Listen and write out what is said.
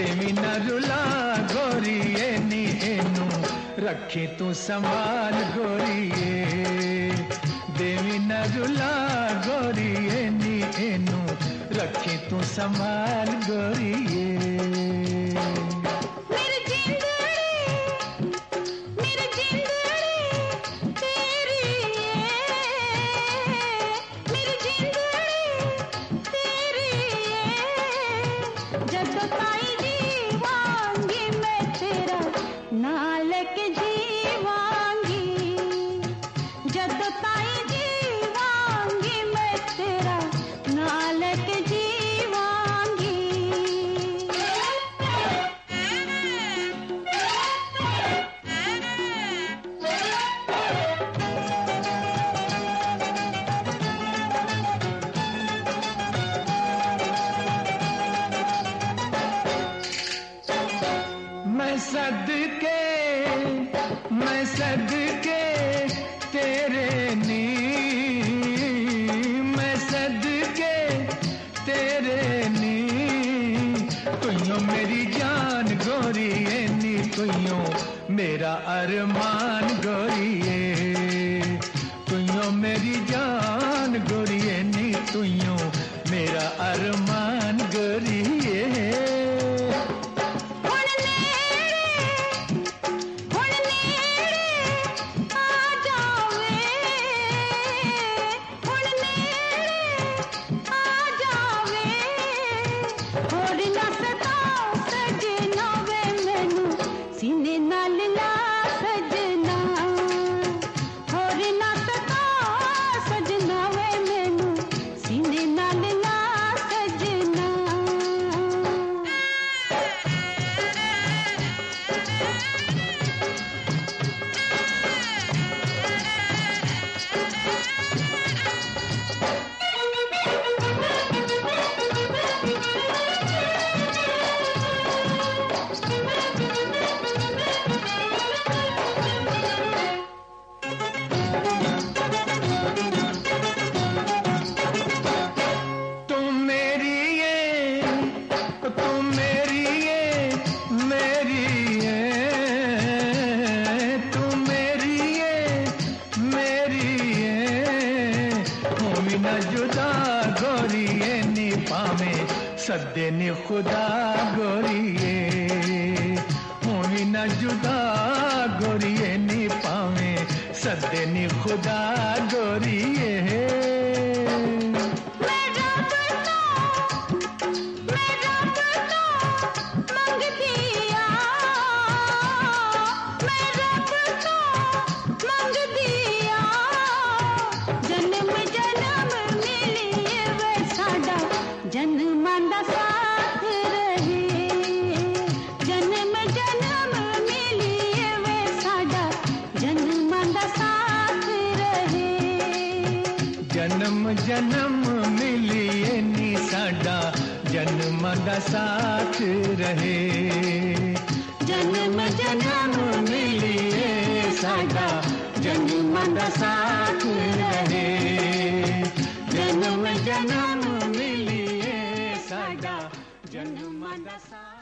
देवी न रुला गोरिए नी एनू रखी तू संभाल गोरिए देवी न रुला गोरिए नी एनू रखी तू संभाल गोरिए मैं सदके तेरे नी मैं सदके तेरे नी तुइयों मेरी जान गोरिए नी तुइयों मेरा अरमान गोरिए तुइयों मेरी जान गोरिए नी तुइयों मेरा अरमान गोरिए जुदा गोरिए नी पावे सदे नी खुदा गोरिए हुई न जुदा गोरिए नी पावे सदे नी खुदा गोरिए जन्म जन्म मिलिए नी साडा जन्म दा साथ रहे जन्म जन्म मिलिए साडा जन्म दा साथ रहे जन्म जन्म मिलिए साडा जन्म दा साथ